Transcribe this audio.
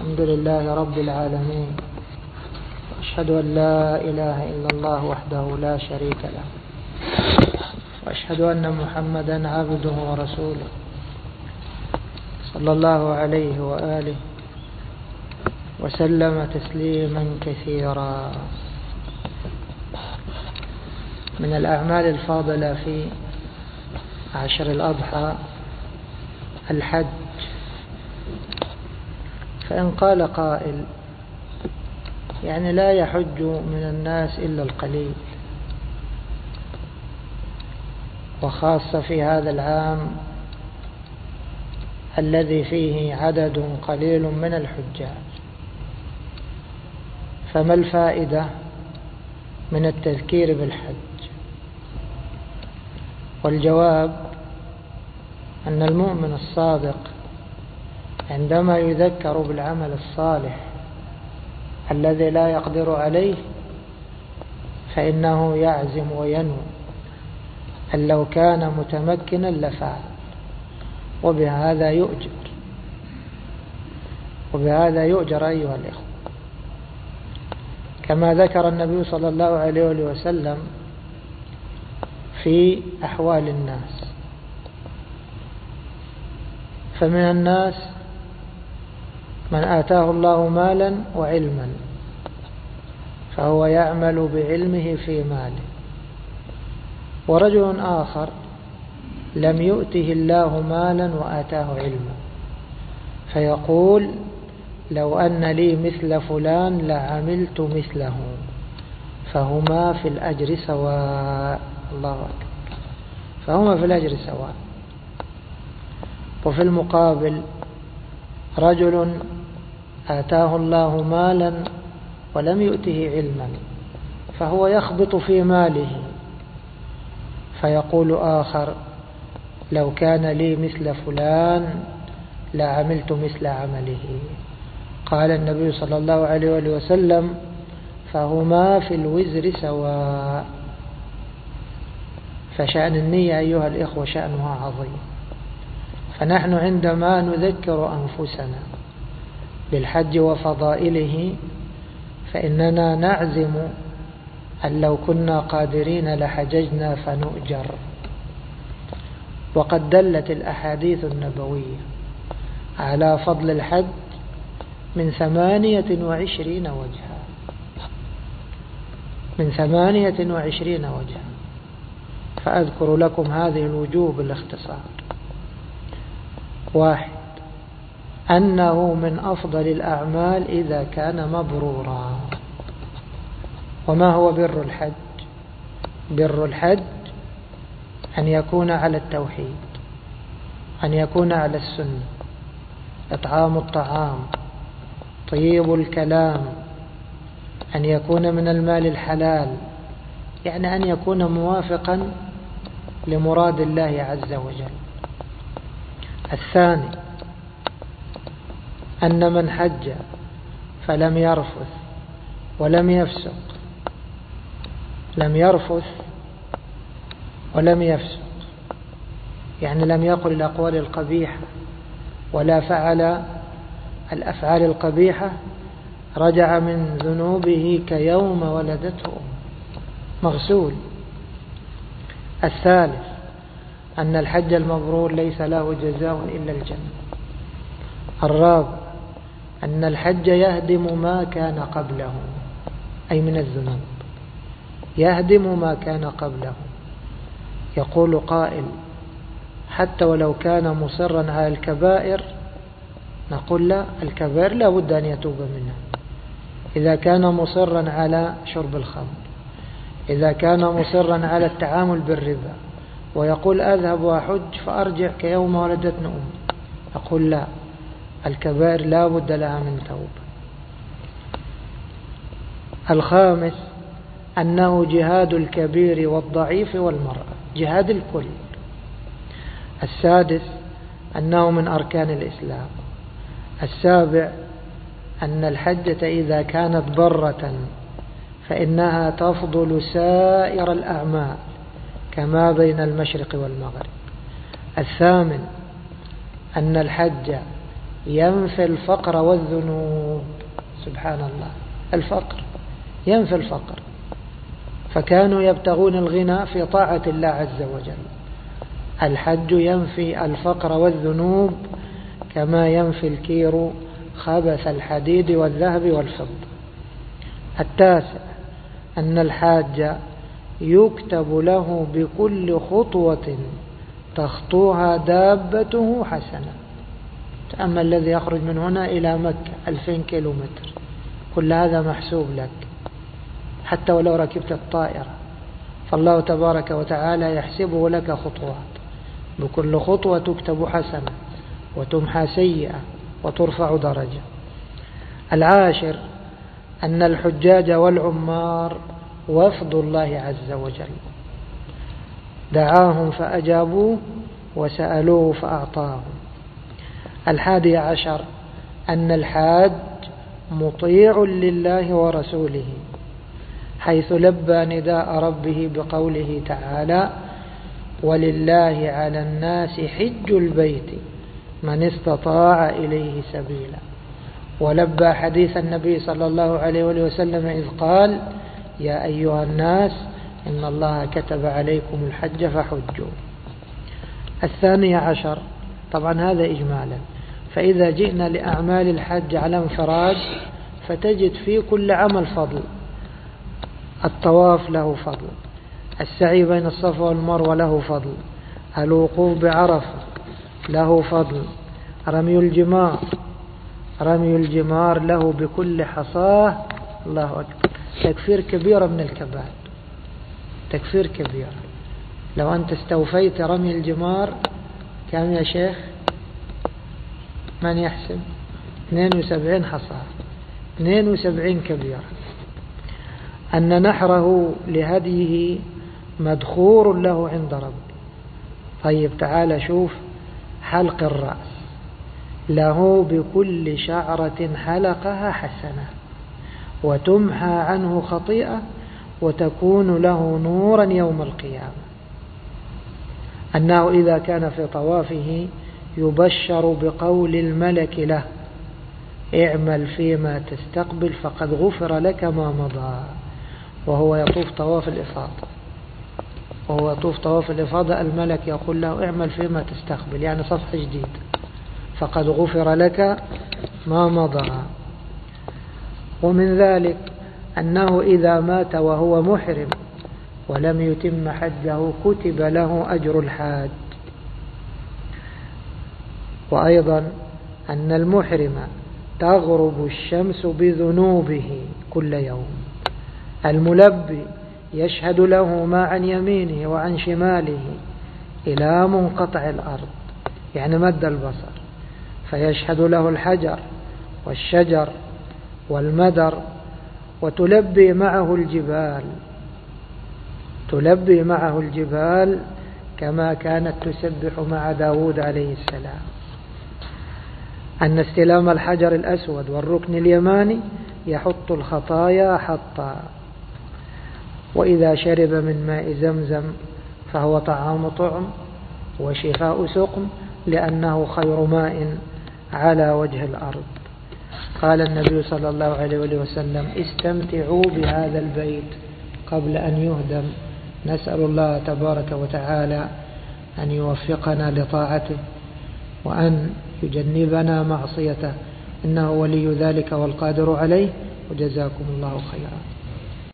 الحمد لله رب العالمين، وأشهد أن لا إله إلا الله وحده لا شريك له، وأشهد أن محمدا عبده ورسوله صلى الله عليه وآله وسلم تسليما كثيرا. من الأعمال الفاضلة في عشر الأضحى الحج. فإن قال قائل يعني لا يحج من الناس إلا القليل، وخاصة في هذا العام الذي فيه عدد قليل من الحجاج، فما الفائدة من التذكير بالحج؟ والجواب أن المؤمن الصادق عندما يذكر بالعمل الصالح الذي لا يقدر عليه فإنه يعزم وينوي أن لو كان متمكنا لفعل، وبهذا يؤجر أيها الإخوة، كما ذكر النبي صلى الله عليه وسلم في أحوال الناس. فمن الناس من آتاه الله مالا وعلما فهو يعمل بعلمه في ماله، ورجل آخر لم يؤته الله مالا وآتاه علما فيقول لو أن لي مثل فلان لعملت مثله، فهما في الأجر سواء. الله أكبر، فهما في الأجر سواء. وفي المقابل رجل آتاه الله مالا ولم يؤته علما فهو يخبط في ماله فيقول آخر لو كان لي مثل فلان لعملت مثل عمله. قال النبي صلى الله عليه وسلم فهما في الوزر سواء. فشأن النية أيها الإخوة شأنها عظيم. فنحن عندما نذكر أنفسنا بالحج وفضائله فإننا نعزم أن لو كنا قادرين لحججنا فنؤجر. وقد دلت الأحاديث النبوية على فضل الحج من 28 وجها، من 28 وجها. فأذكر لكم هذه الوجوه بالاختصار. 1. أنه من أفضل الأعمال إذا كان مبرورا. وما هو بر الحج؟ بر الحج أن يكون على التوحيد، أن يكون على السنة، إطعام الطعام، طيب الكلام، أن يكون من المال الحلال، يعني أن يكون موافقا لمراد الله عز وجل. 2. أن من حج فلم يرفث ولم يفسق، لم يرفث ولم يفسق، يعني لم يقل الأقوال القبيحة ولا فعل الأفعال القبيحة، رجع من ذنوبه كيوم ولدته مغسول. 3. أن الحج المبرور ليس له جزاء إلا الجنة. 4. أن الحج يهدم ما كان قبله، أي من الذنوب، يهدم ما كان قبله. يقول قائل حتى ولو كان مصرا على الكبائر، نقول لا، الكبائر لا بد أن يتوب منها. إذا كان مصرا على شرب الخمر، إذا كان مصرا على التعامل بالربا، ويقول أذهب وأحج فأرجع كيوم ولدتني أمي، أقول لا، الكبائر لا بد لها من توبة. 5. أنه جهاد الكبير والضعيف والمرأة، جهاد الكل. 6. أنه من أركان الإسلام. 7. أن الحجة إذا كانت برة فإنها تفضل سائر الأعمال كما بين المشرق والمغرب. 8. أن الحج ينفي الفقر والذنوب. سبحان الله، الفقر ينفي الفقر، فكانوا يبتغون الغنى في طاعة الله عز وجل. الحج ينفي الفقر والذنوب كما ينفي الكير خبث الحديد والذهب والفضة. التاسع أن الحاج يكتب له بكل خطوة تخطوها دابته حسنة. أما الذي يخرج من هنا إلى مكة 2000 كيلومتر، كل هذا محسوب لك، حتى ولو ركبت الطائرة فالله تبارك وتعالى يحسبه لك خطوات، بكل خطوة تكتب حسنة وتمحى سيئة وترفع درجة. العاشر أن الحجاج والعمار وفد الله عز وجل، دعاهم فأجابوه وسألوه فأعطاهم. 11 أن الحاج مطيع لله ورسوله، حيث لبى نداء ربه بقوله تعالى: ولله على الناس حج البيت من استطاع إليه سبيلا. ولبى حديث النبي صلى الله عليه وسلم إذ قال: يا أيها الناس إن الله كتب عليكم الحج فحجوا. 12 طبعا هذا إجمالا، فإذا جئنا لأعمال الحج على انفراد فتجد في كل عمل فضل. الطواف له فضل، السعي بين الصفا والمروة له فضل، الوقوف بعرفة له فضل، رمي الجمار له بكل حصاه، الله أكبر، تكفير كبيرة من الكبائر، تكفير كبير. لو أنت استوفيت رمي الجمار كم يا شيخ؟ من يحسب؟ 72 حصاه، 72 كبيرة. أن نحره لهديه مدخور له عند ربه. طيب تعال شوف حلق الرأس، له بكل شعرة حلقها حسنة وتمحى عنه خطيئة وتكون له نورا يوم القيامة. أنه إذا كان في طوافه يبشر بقول الملك له: اعمل فيما تستقبل فقد غفر لك ما مضى. وهو يطوف طواف الإفاضة الملك يقول له: اعمل فيما تستقبل، يعني صفحة جديد، فقد غفر لك ما مضى. ومن ذلك أنه إذا مات وهو محرم ولم يتم حجه كتب له أجر الحاج. وأيضا أن المحرم تغرب الشمس بذنوبه كل يوم. الملبي يشهد له ما عن يمينه وعن شماله إلى منقطع الأرض، يعني مد البصر، فيشهد له الحجر والشجر والمدر. وتلبي معه الجبال كما كانت تسبح مع داود عليه السلام. أن استلام الحجر الأسود والركن اليماني يحط الخطايا حطا. وإذا شرب من ماء زمزم فهو طعام طعم وشفاء سقم، لأنه خير ماء على وجه الأرض. قال النبي صلى الله عليه وسلم: استمتعوا بهذا البيت قبل أن يهدم. نسأل الله تبارك وتعالى أن يوفقنا لطاعته وأن يجنبنا معصيته، إنه ولي ذلك والقادر عليه. وجزاكم الله خيرا.